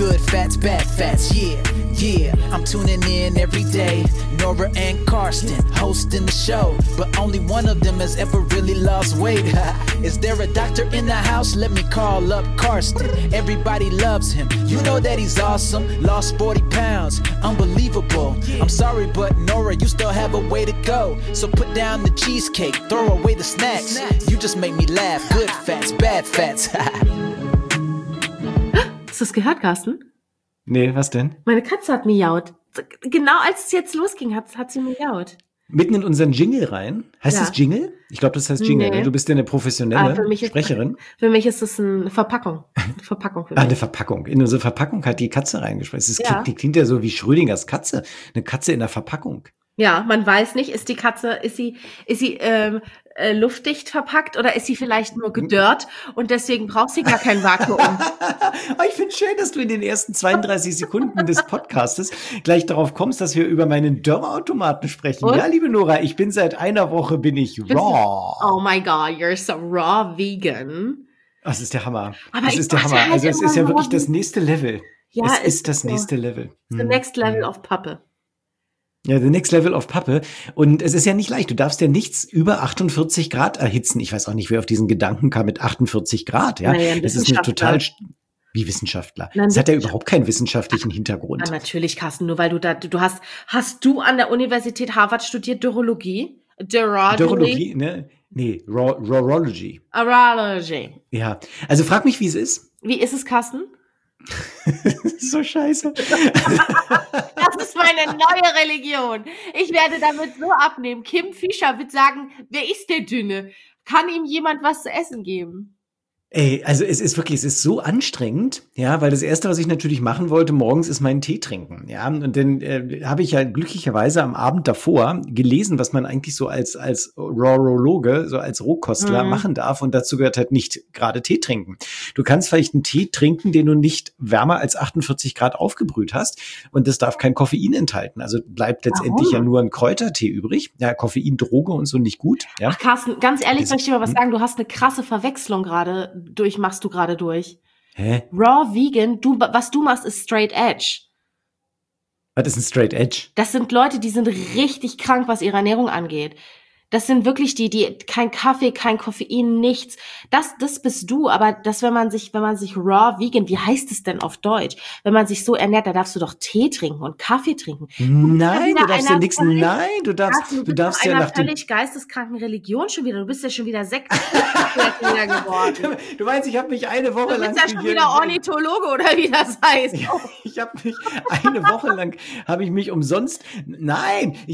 Good fats, bad fats, yeah, I'm tuning in every day. Nora and Karsten hosting the show, but only one of them has ever really lost weight. Is there a doctor in the house? Let me call up Karsten. Everybody loves him. You know that he's awesome. Lost 40 pounds. Unbelievable. I'm sorry, but Nora, you still have a way to go. So put down the cheesecake, throw away the snacks. You just make me laugh. Good fats, bad fats. Hast du es gehört, Carsten? Nee, was denn? Meine Katze hat miaut. Genau als es jetzt losging, hat sie miaut. Mitten in unseren Jingle rein. Heißt das Jingle? Ich glaube, das heißt Jingle. Nee. Ne? Du bist ja eine professionelle Sprecherin. Für mich ist es eine Verpackung. Eine Verpackung für mich. Eine Verpackung. In unsere Verpackung hat die Katze reingesprochen. Die klingt ja so wie Schrödingers Katze. Eine Katze in der Verpackung. Ja, man weiß nicht, ist sie luftdicht verpackt oder ist sie vielleicht nur gedörrt und deswegen braucht sie gar kein Vakuum. Ich finde schön, dass du in den ersten 32 Sekunden des Podcastes gleich darauf kommst, dass wir über meinen Dörrautomaten sprechen. Und? Ja, liebe Nora, ich bin seit einer Woche raw. Oh my God, you're so raw vegan. Das ist der Hammer. Aber das ist der Hammer. Halt also es ist ja wirklich das nächste Level. Ja, es ist das nächste Level. The next level of Pappe. Ja, the next level of Pappe. Und es ist ja nicht leicht. Du darfst ja nichts über 48 Grad erhitzen. Ich weiß auch nicht, wer auf diesen Gedanken kam mit 48 Grad. Ja, das ist eine total, wie Wissenschaftler. Das hat ja überhaupt keinen wissenschaftlichen Hintergrund. Ja, natürlich, Carsten. Nur weil hast du an der Universität Harvard studiert Dörrologie? Dörrologie, ne? Nee, Rawrology. Rawrology. Ja, also frag mich, wie es ist. Wie ist es, Carsten? So scheiße. Das ist meine neue Religion. Ich werde damit so abnehmen. Kim Fischer wird sagen, wer ist der Dünne? Kann ihm jemand was zu essen geben? Ey, also es ist so anstrengend, ja, weil das Erste, was ich natürlich machen wollte morgens, ist meinen Tee trinken, ja, und dann habe ich ja glücklicherweise am Abend davor gelesen, was man eigentlich so als Rawrologe, so als Rohkostler machen darf, und dazu gehört halt nicht gerade Tee trinken. Du kannst vielleicht einen Tee trinken, den du nicht wärmer als 48 Grad aufgebrüht hast, und das darf kein Koffein enthalten, also bleibt letztendlich ja nur ein Kräutertee übrig, ja, Koffein, Droge und so nicht gut, ja. Ach, Carsten, ganz ehrlich, soll ich dir mal was sagen, du hast eine krasse Verwechslung machst du gerade durch. Hä? Raw Vegan, was du machst, ist Straight Edge. Was ist ein Straight Edge? Das sind Leute, die sind richtig krank, was ihre Ernährung angeht. Das sind wirklich die kein Kaffee, kein Koffein, nichts. Das bist du, aber wenn man sich raw vegan, wie heißt es denn auf Deutsch? Wenn man sich so ernährt, da darfst du doch Tee trinken und Kaffee trinken. Nein, du darfst ja nichts, du darfst ja nach völlig geisteskranken Religion schon wieder. Du bist ja schon wieder Sekten geworden. Du meinst, ich habe mich eine Woche lang... Du bist ja schon wieder Ornithologe oder wie das heißt. Ich habe mich eine Woche lang umsonst... Nein, ich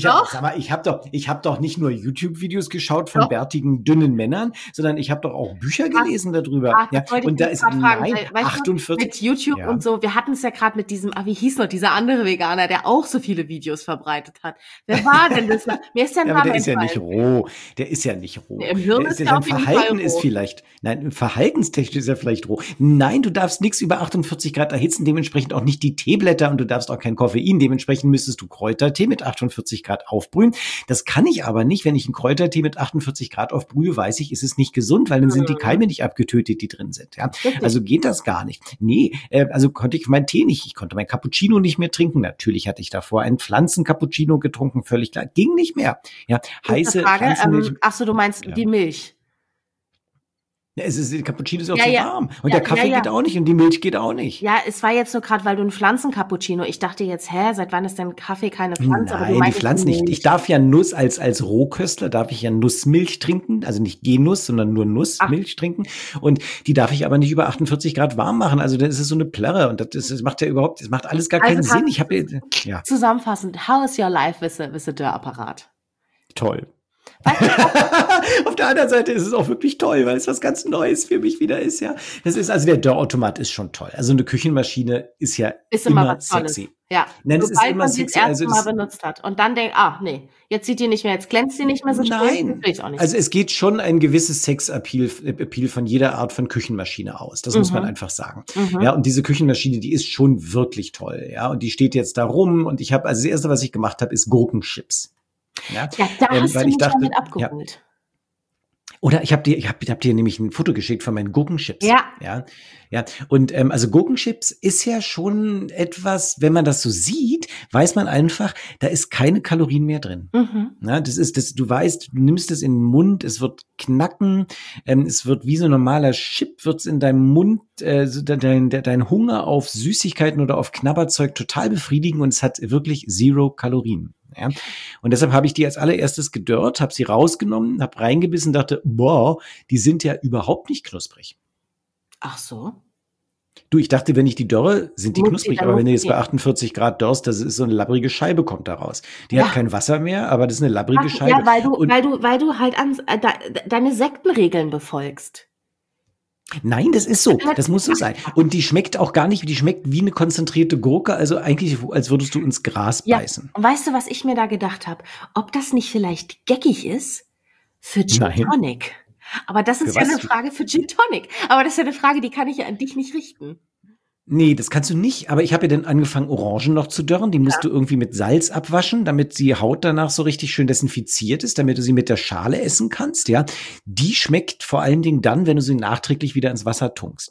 habe doch nicht nur YouTube-Videos geschaut von bärtigen, dünnen Männern, sondern ich habe doch auch Bücher gelesen darüber. Ja, und da ist 48... Mit YouTube und so, wir hatten es ja gerade mit diesem, wie hieß noch, dieser andere Veganer, der auch so viele Videos verbreitet hat. Wer war denn das? Mir ist der Name aber der ist ja nicht roh. Der ist ja nicht roh. Im Hirn ist der auf jeden Fall Verhalten ist vielleicht, nein, verhaltenstechnisch ist er vielleicht roh. Nein, du darfst nichts über 48 Grad erhitzen, dementsprechend auch nicht die Teeblätter, und du darfst auch kein Koffein, dementsprechend müsstest du Kräutertee mit 48 Grad aufbrühen. Das kann ich aber nicht, wenn ich einen Kräutertee mit 48 Grad aufbrühe, weiß ich, ist es nicht gesund, weil dann sind die Keime nicht abgetötet, die drin sind. Ja? Also geht das gar nicht. Nee, also konnte ich meinen Tee nicht, ich konnte mein Cappuccino nicht mehr trinken. Natürlich hatte ich davor einen Pflanzen-Cappuccino getrunken, völlig klar. Ging nicht mehr. Ja, heiße Pflanzenmilch. Achso, du meinst die Milch. Ja, Cappuccino ist auch zu warm. Und der Kaffee geht auch nicht und die Milch geht auch nicht. Ja, es war jetzt nur gerade, weil du ein Pflanzen-Cappuccino. Ich dachte jetzt, seit wann ist denn Kaffee keine Pflanze? Nein, aber die Pflanzen nicht. Ich darf ja Nuss, als Rohköstler darf ich ja Nussmilch trinken. Also nicht Genuss, sondern nur Nussmilch trinken. Und die darf ich aber nicht über 48 Grad warm machen. Also dann ist es so eine Plärre. Und das macht alles gar keinen Sinn. Zusammenfassend, how is your life with a Dörrapparat? Toll. Auf der anderen Seite ist es auch wirklich toll, weil es was ganz Neues für mich wieder ist, ja. Also der Dörrautomat ist schon toll. Also eine Küchenmaschine ist ja immer sexy. Ja. Nein, das ist immer sexy. Das erste Mal benutzt hat und dann denkt, nee, jetzt sieht die nicht mehr, jetzt glänzt die nicht mehr so schön. Nein, also es geht schon ein gewisses Sexappeal von jeder Art von Küchenmaschine aus. Das muss man einfach sagen. Ja, und diese Küchenmaschine, die ist schon wirklich toll, ja. Und die steht jetzt da rum, und das erste, was ich gemacht habe, ist Gurkenchips. Ja, da hast du mich damit abgeholt. Oder ich hab dir nämlich ein Foto geschickt von meinen Gurkenchips. Ja. Ja. Und also Gurkenchips ist ja schon etwas, wenn man das so sieht, weiß man einfach, da ist keine Kalorien mehr drin. Na, du weißt, du nimmst es in den Mund, es wird knacken, es wird wie so ein normaler Chip, wird's in deinem Mund, dein Hunger auf Süßigkeiten oder auf Knabberzeug total befriedigen und es hat wirklich 0 Kalorien. Ja. Und deshalb habe ich die als allererstes gedörrt, habe sie rausgenommen, habe reingebissen, dachte, boah, die sind ja überhaupt nicht knusprig. Ach so. Du, ich dachte, wenn ich die dörre, sind die Muss knusprig, die dann aber wenn du noch jetzt bei 48 Grad dörrst, das ist so eine labbrige Scheibe kommt da raus. Die hat kein Wasser mehr, aber das ist eine labbrige Scheibe. Ja, weil du halt deine Sektenregeln befolgst. Nein, das ist so. Das muss so sein. Und die schmeckt auch gar nicht, die schmeckt wie eine konzentrierte Gurke, also eigentlich, als würdest du ins Gras beißen. Und weißt du, was ich mir da gedacht habe? Ob das nicht vielleicht geckig ist für Gin Tonic? Aber das ist ja eine Frage für Gin Tonic. Aber das ist ja eine Frage, die kann ich ja an dich nicht richten. Nee, das kannst du nicht. Aber ich habe ja dann angefangen, Orangen noch zu dörren. Die musst du irgendwie mit Salz abwaschen, damit die Haut danach so richtig schön desinfiziert ist, damit du sie mit der Schale essen kannst, ja. Die schmeckt vor allen Dingen dann, wenn du sie nachträglich wieder ins Wasser tunkst.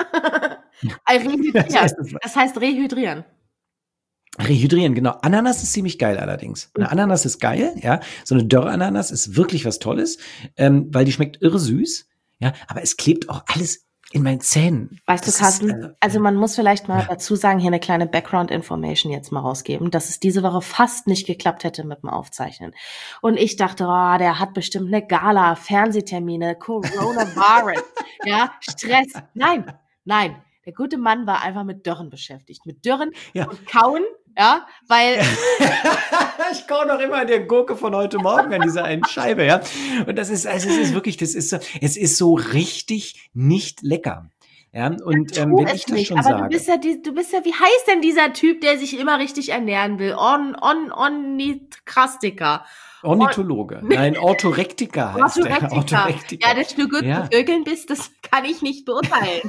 Das heißt rehydrieren. Rehydrieren, genau. Ananas ist ziemlich geil allerdings. Eine Ananas ist geil, ja. So eine Dörre-Ananas ist wirklich was Tolles, weil die schmeckt irre süß, ja. Aber es klebt auch alles in meinen Zähnen. Weißt du, Carsten, also man muss vielleicht mal dazu sagen, hier eine kleine Background-Information jetzt mal rausgeben, dass es diese Woche fast nicht geklappt hätte mit dem Aufzeichnen. Und ich dachte, der hat bestimmt eine Gala, Fernsehtermine, Coronavirus, ja, Stress. Nein. Der gute Mann war einfach mit Dörren beschäftigt. Mit Dörren und Kauen, ja, weil... Ich kaue noch immer an der Gurke von heute Morgen, an dieser einen Scheibe, ja. Und es ist wirklich, es ist so richtig nicht lecker. Ja, und wenn ich das schon sage. Aber du bist ja, wie heißt denn dieser Typ, der sich immer richtig ernähren will? Ornithrastika. Ornithologe. Nein, Orthorektiker heißt der. Orthorektiker. Ja, dass du gut Vögeln bist, das kann ich nicht beurteilen.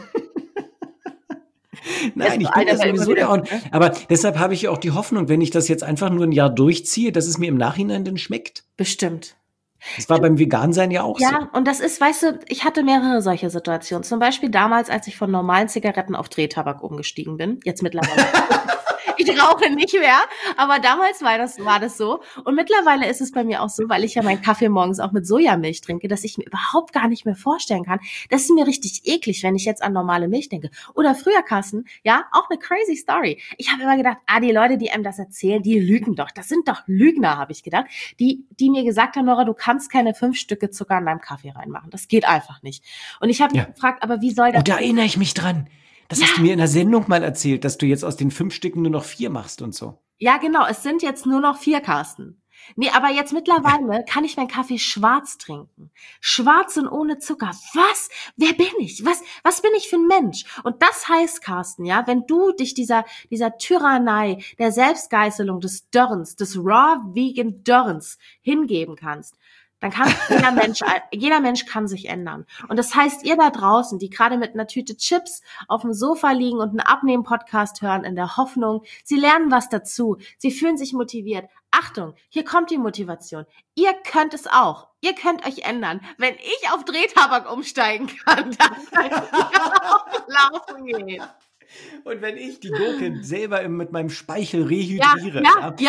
Nein, ich bin ja sowieso der Ordnung. Aber deshalb habe ich ja auch die Hoffnung, wenn ich das jetzt einfach nur ein Jahr durchziehe, dass es mir im Nachhinein dann schmeckt. Bestimmt. Das war beim Vegansein ja auch so. Ja, und das ist, weißt du, ich hatte mehrere solche Situationen. Zum Beispiel damals, als ich von normalen Zigaretten auf Drehtabak umgestiegen bin. Jetzt mittlerweile. Ich rauche nicht mehr, aber damals war das so. Und mittlerweile ist es bei mir auch so, weil ich ja meinen Kaffee morgens auch mit Sojamilch trinke, dass ich mir überhaupt gar nicht mehr vorstellen kann. Das ist mir richtig eklig, wenn ich jetzt an normale Milch denke. Oder früher, Carsten, ja, auch eine crazy Story. Ich habe immer gedacht, die Leute, die einem das erzählen, die lügen doch. Das sind doch Lügner, habe ich gedacht. Die mir gesagt haben, Nora, du kannst keine 5 Stücke Zucker in deinem Kaffee reinmachen. Das geht einfach nicht. Und ich habe mich gefragt, aber wie soll das? Und da erinnere ich mich dran. Das hast du mir in der Sendung mal erzählt, dass du jetzt aus den 5 Stücken nur noch 4 machst und so. Ja, genau. Es sind jetzt nur noch 4, Carsten. Nee, aber jetzt mittlerweile kann ich meinen Kaffee schwarz trinken. Schwarz und ohne Zucker. Was? Wer bin ich? Was bin ich für ein Mensch? Und das heißt, Carsten, ja, wenn du dich dieser Tyrannei, der Selbstgeißelung, des Dörrens, des Raw Vegan Dörrens hingeben kannst, dann kann jeder Mensch kann sich ändern. Und das heißt, ihr da draußen, die gerade mit einer Tüte Chips auf dem Sofa liegen und einen Abnehmen-Podcast hören, in der Hoffnung, sie lernen was dazu, sie fühlen sich motiviert. Achtung, hier kommt die Motivation. Ihr könnt es auch. Ihr könnt euch ändern. Wenn ich auf Drehtabak umsteigen kann, dann könnt ihr auch laufen gehen. Und wenn ich die Gurke selber mit meinem Speichel rehydriere,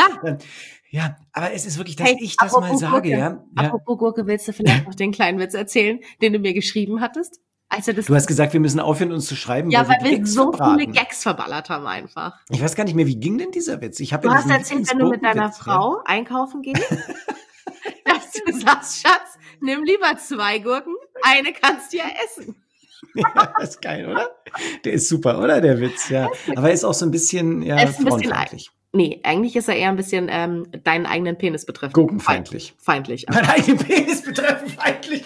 ja, aber es ist wirklich, dass ich das mal sage, Gurke. Apropos Gurke, willst du vielleicht noch den kleinen Witz erzählen, den du mir geschrieben hattest? Du hast gesagt, wir müssen aufhören, uns zu schreiben. Ja, weil wir so viele Gags verballert haben einfach. Ich weiß gar nicht mehr, wie ging denn dieser Witz? Du hast erzählt, wenn du mit deiner Frau einkaufen gehst, dass du sagst, Schatz, nimm lieber 2 Gurken, eine kannst du ja essen. Ja, ist geil, oder? Der ist super, oder, der Witz, ja. Aber er ist auch so ein bisschen, frauenfeindlich. Nee, eigentlich ist er eher ein bisschen deinen eigenen Penis betreffend. Gurkenfeindlich. Feindlich. Meinen eigenen Penis betreffend feindlich.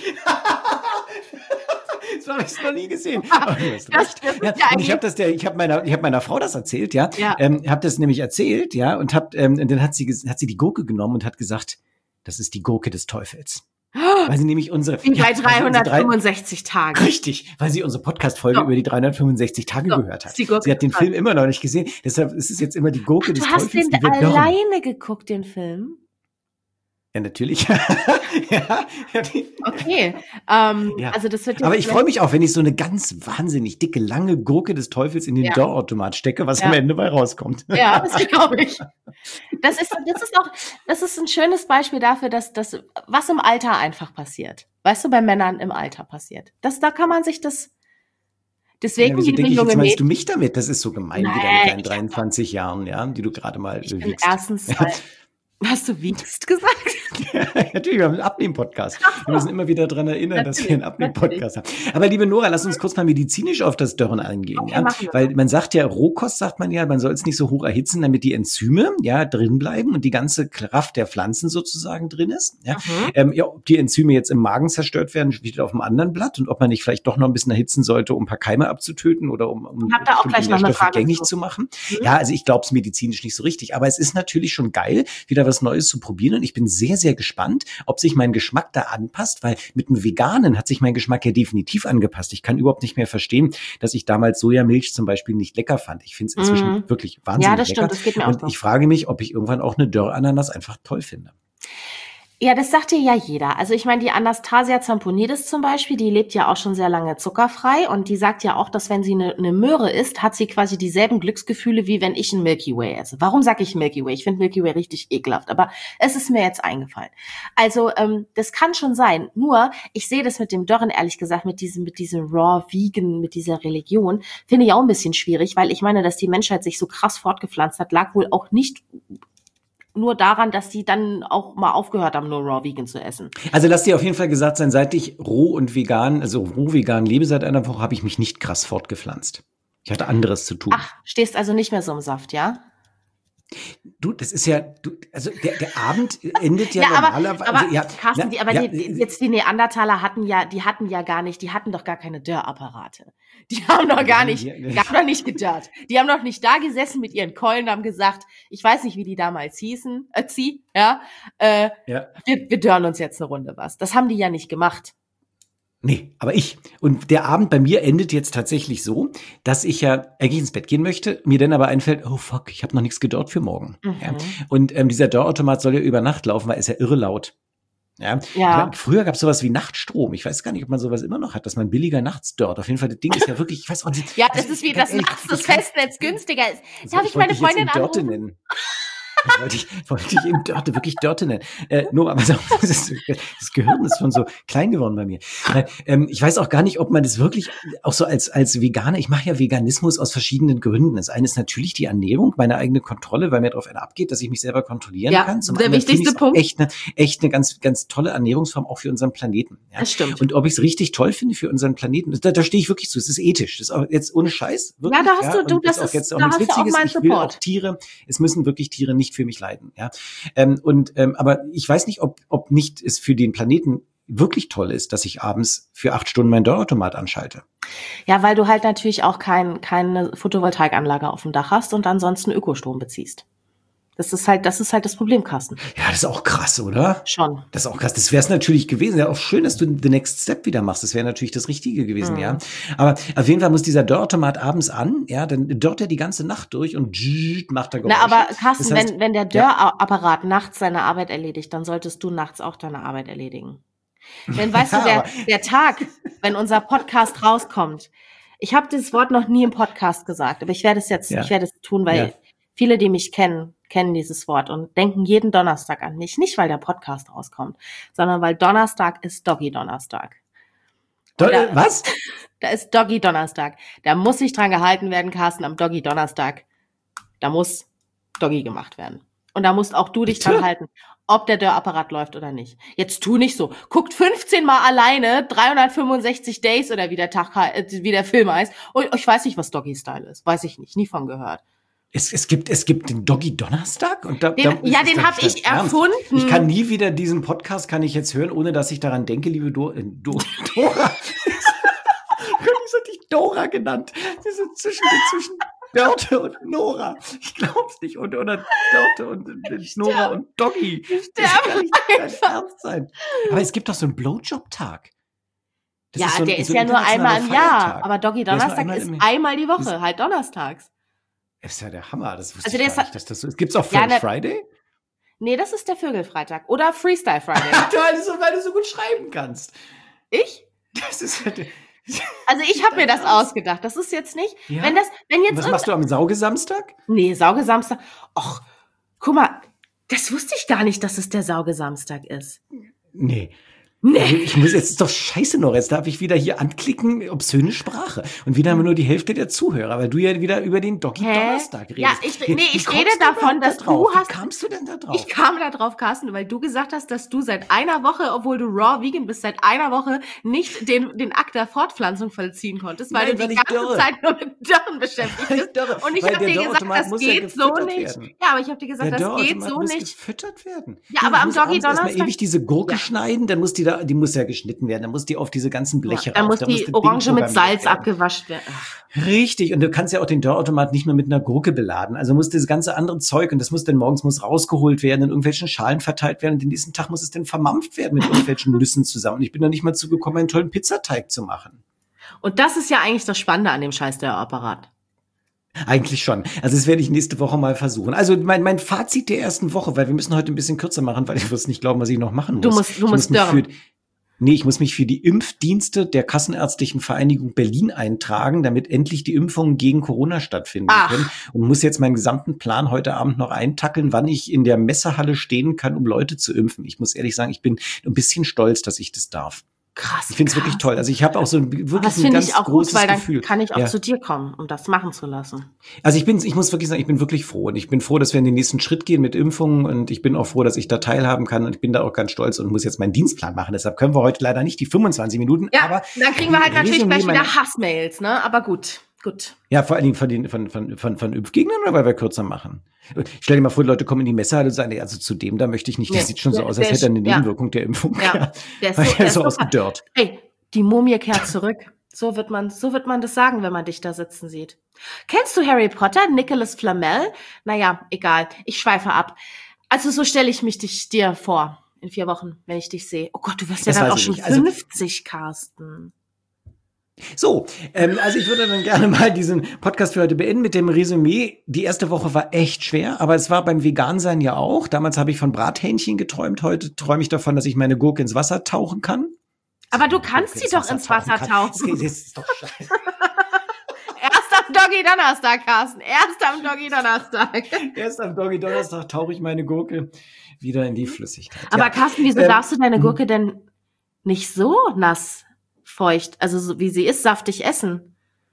Das habe ich noch nie gesehen. Und ich habe meiner Frau das erzählt, ja. Habe das nämlich erzählt, ja, und dann hat sie die Gurke genommen und hat gesagt, das ist die Gurke des Teufels. Weil sie nämlich Wie bei 365 Tagen. Richtig, weil sie unsere Podcast-Folge über die 365 Tage gehört hat. Sie hat den Film immer noch nicht gesehen, deshalb ist es jetzt immer die Gurke des Teufels. Du hast den alleine geguckt, den Film? Ja, natürlich. Okay. Ja. Also das wird Aber ich freue mich auch, wenn ich so eine ganz wahnsinnig dicke, lange Gurke des Teufels in den Dörrautomat stecke, was am Ende bei rauskommt. Ja, das glaube ich. Das ist ein schönes Beispiel dafür, dass das, was im Alter einfach passiert. Weißt du, bei Männern im Alter passiert. Da kann man sich das, deswegen, wieso liebe denke ich, junge jetzt meinst du Mädchen. mich damit? Das ist so gemein Nein, wieder mit deinen ich 23 Jahren, ja, die du gerade mal bin wiegst. erstens, hast du wiegst gesagt? Ja, natürlich, wir haben einen Abnehmen-Podcast. Wir müssen immer wieder daran erinnern, dass wir einen Abnehmen-Podcast haben. Aber liebe Nora, lass uns kurz mal medizinisch auf das Dörren eingehen. Okay, Ja? machen wir. Weil man sagt ja, Rohkost sagt man ja, man soll es nicht so hoch erhitzen, damit die Enzyme ja drin bleiben und die ganze Kraft der Pflanzen sozusagen drin ist. Ja? Ob die Enzyme jetzt im Magen zerstört werden, steht auf einem anderen Blatt und ob man nicht vielleicht doch noch ein bisschen erhitzen sollte, um ein paar Keime abzutöten oder um hab da auch gleich noch eine Frage gängig zu. zu machen. Ja, also ich glaube es medizinisch nicht so richtig, aber es ist natürlich schon geil, wieder was Neues zu probieren und ich bin sehr, sehr gespannt, ob sich mein Geschmack da anpasst, weil mit dem Veganen hat sich mein Geschmack ja definitiv angepasst. Ich kann überhaupt nicht mehr verstehen, dass ich damals Sojamilch zum Beispiel nicht lecker fand. Ich finde es inzwischen wirklich wahnsinnig Ja, das lecker. stimmt, das geht mir auch Und so. ich frage mich, ob ich irgendwann auch eine Dörrananas einfach toll finde. Ja, das sagt dir ja jeder. Also ich meine, die Anastasia Zamponidis zum Beispiel, die lebt ja auch schon sehr lange zuckerfrei und die sagt ja auch, dass wenn sie eine Möhre isst, hat sie quasi dieselben Glücksgefühle, wie wenn ich ein Milky Way esse. Warum sage ich Milky Way? Ich finde Milky Way richtig ekelhaft, aber es ist mir jetzt eingefallen. Also das kann schon sein. Nur, ich sehe das mit dem Dörren, ehrlich gesagt, mit diesem Raw Vegan, mit dieser Religion, finde ich auch ein bisschen schwierig, weil ich meine, dass die Menschheit sich so krass fortgepflanzt hat, lag wohl auch nicht nur daran, dass die dann auch mal aufgehört haben, nur Raw Vegan zu essen. Also lass dir auf jeden Fall gesagt sein, seit ich roh vegan lebe seit einer Woche, habe ich mich nicht krass fortgepflanzt. Ich hatte anderes zu tun. Ach, stehst also nicht mehr so im Saft, ja? Du, das ist ja, also der Abend endet ja Ja, normalerweise. aber Ja, Carsten, die Neandertaler hatten doch gar keine Dörrapparate. Die haben doch gar nicht gedörrt. Die haben doch nicht da gesessen mit ihren Keulen und haben gesagt, ich weiß nicht, wie die damals hießen, wir dörren uns jetzt eine Runde was. Das haben die ja nicht gemacht. Nee, aber ich. Und der Abend bei mir endet jetzt tatsächlich so, dass ich ja eigentlich ins Bett gehen möchte, mir dann aber einfällt, oh fuck, ich habe noch nichts gedörrt für morgen. Ja. Und dieser Dörrautomat soll ja über Nacht laufen, weil er ist ja irre laut. Ja. Ich meine, früher gab es sowas wie Nachtstrom. Ich weiß gar nicht, ob man sowas immer noch hat, dass man billiger nachts dört. Auf jeden Fall, das Ding ist ja wirklich, ich weiß auch nicht. Ja, das ist wie, dass nachts das Festnetz günstiger ist. Darf ich meine Freundin anrufen? Nennen. Wollte ich eben wirklich Dörte nennen. Nur, aber das Gehirn ist schon so klein geworden bei mir. Ich weiß auch gar nicht, ob man das wirklich auch so als Veganer, ich mache ja Veganismus aus verschiedenen Gründen. Das eine ist natürlich die Ernährung, meine eigene Kontrolle, weil mir darauf einer abgeht, dass ich mich selber kontrollieren kann. Zum der wichtigste Punkt. Echt eine ganz, ganz tolle Ernährungsform auch für unseren Planeten. Ja? Das stimmt. Und ob ich es richtig toll finde für unseren Planeten, da stehe ich wirklich zu. Es ist ethisch. Das ist auch jetzt ohne Scheiß. Wirklich, ja, da hast du das ist jetzt auch nichts Witziges. Ich will auch Tiere, es müssen wirklich Tiere nicht für mich leiden. Ja? Aber ich weiß nicht, ob nicht es für den Planeten wirklich toll ist, dass ich abends für 8 Stunden meinen Dörrautomat anschalte. Ja, weil du halt natürlich auch keine Photovoltaikanlage auf dem Dach hast und ansonsten Ökostrom beziehst. Das ist halt das Problem, Carsten. Ja, das ist auch krass, oder? Schon. Das ist auch krass. Das wäre es natürlich gewesen. Ja, auch schön, dass du the next step wieder machst. Das wäre natürlich das Richtige gewesen, ja. Aber auf jeden Fall muss dieser Dörrautomat abends an, ja, dann dörrt er die ganze Nacht durch und macht er Geräusche. Na, aber Carsten, das heißt, wenn der Dörrapparat nachts seine Arbeit erledigt, dann solltest du nachts auch deine Arbeit erledigen. Denn weißt du, der Tag, wenn unser Podcast rauskommt, ich habe das Wort noch nie im Podcast gesagt, aber ich werde es tun, weil viele, die mich kennen dieses Wort und denken jeden Donnerstag an mich. Nicht, weil der Podcast rauskommt, sondern weil Donnerstag ist Doggy-Donnerstag. Was? Da ist Doggy-Donnerstag. Da muss sich dran gehalten werden, Carsten, am Doggy-Donnerstag. Da muss Doggy gemacht werden. Und da musst auch du dich dran halten, ob der Dörrapparat läuft oder nicht. Jetzt tu nicht so. Guckt 15 Mal alleine 365 Days oder wie der Film heißt. Und ich weiß nicht, was Doggy-Style ist. Weiß ich nicht. Nie von gehört. Es gibt den Doggy Donnerstag und den habe ich erfunden. Ich kann nie wieder diesen Podcast jetzt hören, ohne dass ich daran denke, liebe Dora. Ich habe dich Dora genannt. Diese zwischen Dörte und Nora. Ich glaub's nicht. Oder Dörte und Nora und Doggy. Das kann nicht ernst sein. Aber es gibt doch so einen Blowjob-Tag. Der ist ja nur einmal im Jahr. Aber Doggy Donnerstag ist einmal die Woche, halt donnerstags. Das ist ja der Hammer, das wusste ich gar nicht, dass das so ist. Gibt's auch Friday? Nee, das ist der Vögelfreitag. Oder Freestyle Friday. Weil du so gut schreiben kannst. Ich? Das ist Also ich habe mir das ausgedacht. Das ist jetzt nicht, Ja? wenn jetzt Was machst du am Saugesamstag? Nee, Saugesamstag. Och, guck mal, das wusste ich gar nicht, dass es der Saugesamstag ist. Nee. Also ich muss jetzt doch scheiße noch, jetzt darf ich wieder hier anklicken, obszöne Sprache. Und wieder haben wir nur die Hälfte der Zuhörer, weil du ja wieder über den Doggy-Donnerstag redest. Ja, ich rede davon, dass du hast... Wie kamst du denn da drauf? Ich kam da drauf, Carsten, weil du gesagt hast, dass du seit einer Woche, obwohl du raw vegan bist, seit einer Woche nicht den Akt der Fortpflanzung vollziehen konntest, weil du die ganze Zeit nur mit Dörren beschäftigt bist. Und ich habe dir gesagt, das geht so nicht. Ja, aber ich habe dir gesagt, das geht so nicht. Gefüttert werden. Ja, aber am Doggy-Donnerstag... Ich muss ewig diese Gurke schneiden, dann muss die muss ja geschnitten werden, dann muss die auf diese ganzen Bleche dann muss die Orange mit Salz abgewaschen werden. Richtig, und du kannst ja auch den Dörrautomat nicht mehr mit einer Gurke beladen. Also muss das ganze andere Zeug, und das muss dann morgens rausgeholt werden, in irgendwelchen Schalen verteilt werden, und den nächsten Tag muss es dann vermampft werden mit irgendwelchen Nüssen zusammen. Und ich bin noch nicht mal zugekommen, einen tollen Pizzateig zu machen. Und das ist ja eigentlich das Spannende an dem scheiß Dörrapparat. Eigentlich schon. Also das werde ich nächste Woche mal versuchen. Also mein Fazit der ersten Woche, weil wir müssen heute ein bisschen kürzer machen, weil ich wirst nicht glauben, was ich noch machen muss. Du musst dörren. Ich muss mich für die Impfdienste der Kassenärztlichen Vereinigung Berlin eintragen, damit endlich die Impfungen gegen Corona stattfinden können. Und muss jetzt meinen gesamten Plan heute Abend noch eintackeln, wann ich in der Messehalle stehen kann, um Leute zu impfen. Ich muss ehrlich sagen, ich bin ein bisschen stolz, dass ich das darf. Krass. Ich finde es wirklich toll. Also ich habe auch so wirklich ein ganz großes Gefühl. Das finde ich auch gut, weil dann kann ich auch zu dir kommen, um das machen zu lassen. Also ich muss wirklich sagen, ich bin wirklich froh. Und ich bin froh, dass wir in den nächsten Schritt gehen mit Impfungen. Und ich bin auch froh, dass ich da teilhaben kann. Und ich bin da auch ganz stolz und muss jetzt meinen Dienstplan machen. Deshalb können wir heute leider nicht die 25 Minuten. Ja, aber dann kriegen wir halt natürlich gleich wieder Hassmails, ne? Aber gut. Ja, vor allen Dingen von Impfgegnern, oder weil wir kürzer machen? Stell dir mal vor, die Leute kommen in die Messehalle und sagen, also zu dem, da möchte ich nicht. Das sieht schon so aus, als hätte er eine Nebenwirkung der Impfung. Ja, der ist so ausgedörrt. Hey, die Mumie kehrt zurück. So wird man das sagen, wenn man dich da sitzen sieht. Kennst du Harry Potter, Nicholas Flamel? Naja, egal. Ich schweife ab. Also so stelle ich mich dir vor in 4 Wochen, wenn ich dich sehe. Oh Gott, du wirst ja dann auch schon 50, Carsten. So, also ich würde dann gerne mal diesen Podcast für heute beenden mit dem Resümee. Die erste Woche war echt schwer, aber es war beim Vegansein ja auch. Damals habe ich von Brathähnchen geträumt. Heute träume ich davon, dass ich meine Gurke ins Wasser tauchen kann. Aber du kannst sie doch ins Wasser tauchen. Das ist doch scheiße. Erst am Doggy-Donnerstag, Carsten. Erst am Doggy-Donnerstag. Erst am Doggy-Donnerstag tauche ich meine Gurke wieder in die Flüssigkeit. Aber Carsten, wieso darfst du deine Gurke denn nicht so nass feucht, also so wie sie ist, saftig essen?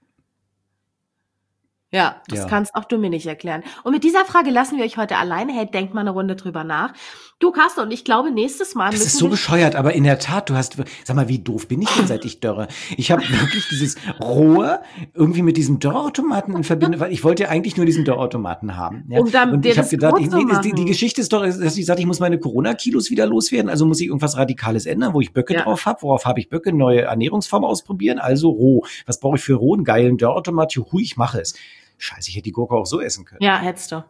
Ja, das kannst auch du mir nicht erklären. Und mit dieser Frage lassen wir euch heute alleine. Hey, denkt mal eine Runde drüber nach. Du, Carsten, und ich glaube, nächstes Mal... Das ist so bescheuert, aber in der Tat, sag mal, wie doof bin ich denn, seit ich dörre? Ich habe wirklich dieses Rohr irgendwie mit diesem Dörrautomaten in Verbindung, weil ich wollte ja eigentlich nur diesen Dörrautomaten haben. Ja? Und ich habe gedacht, die Geschichte ist doch, dass ich sagte, ich muss meine Corona-Kilos wieder loswerden, also muss ich irgendwas Radikales ändern, wo ich Böcke drauf habe. Worauf habe ich Böcke? Neue Ernährungsform ausprobieren, also roh. Was brauche ich für roh? Einen geilen Dörrautomat? Juhu, ich mache es. Scheiße, ich hätte die Gurke auch so essen können. Ja, hättest du.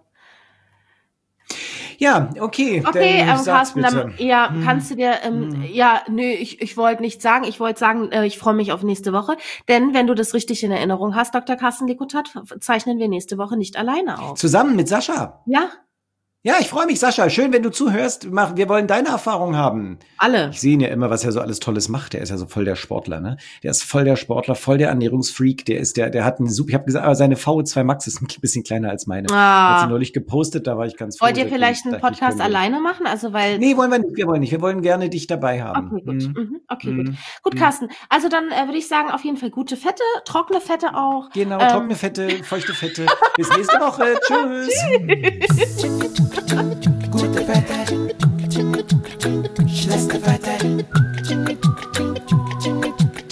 Ja, okay. Okay, Carsten, dann, kannst du dir, ich wollte nicht sagen, ich freue mich auf nächste Woche, denn wenn du das richtig in Erinnerung hast, Dr. Carsten Likotat, zeichnen wir nächste Woche nicht alleine auf. Zusammen mit Sascha. Ja. Ja, ich freue mich, Sascha. Schön, wenn du zuhörst. Wir wollen deine Erfahrung haben. Alle. Ich sehe ihn ja immer, was er so alles Tolles macht. Der ist ja so voll der Sportler, ne? Der ist voll der Sportler, voll der Ernährungsfreak. Der hat einen super, ich habe gesagt, aber seine VO2 Max ist ein bisschen kleiner als meine. Hat sie neulich gepostet, da war ich ganz froh. Wollt ihr vielleicht einen Podcast alleine machen? Also, weil. Nee, wollen wir nicht. Wir wollen gerne dich dabei haben. Okay, gut. Gut. Gut, Carsten. Also dann würde ich sagen, auf jeden Fall gute Fette, trockene Fette auch. Genau, trockene Fette, feuchte Fette. Bis nächste Woche. Tschüss. Gute Fette, schlechte Fette.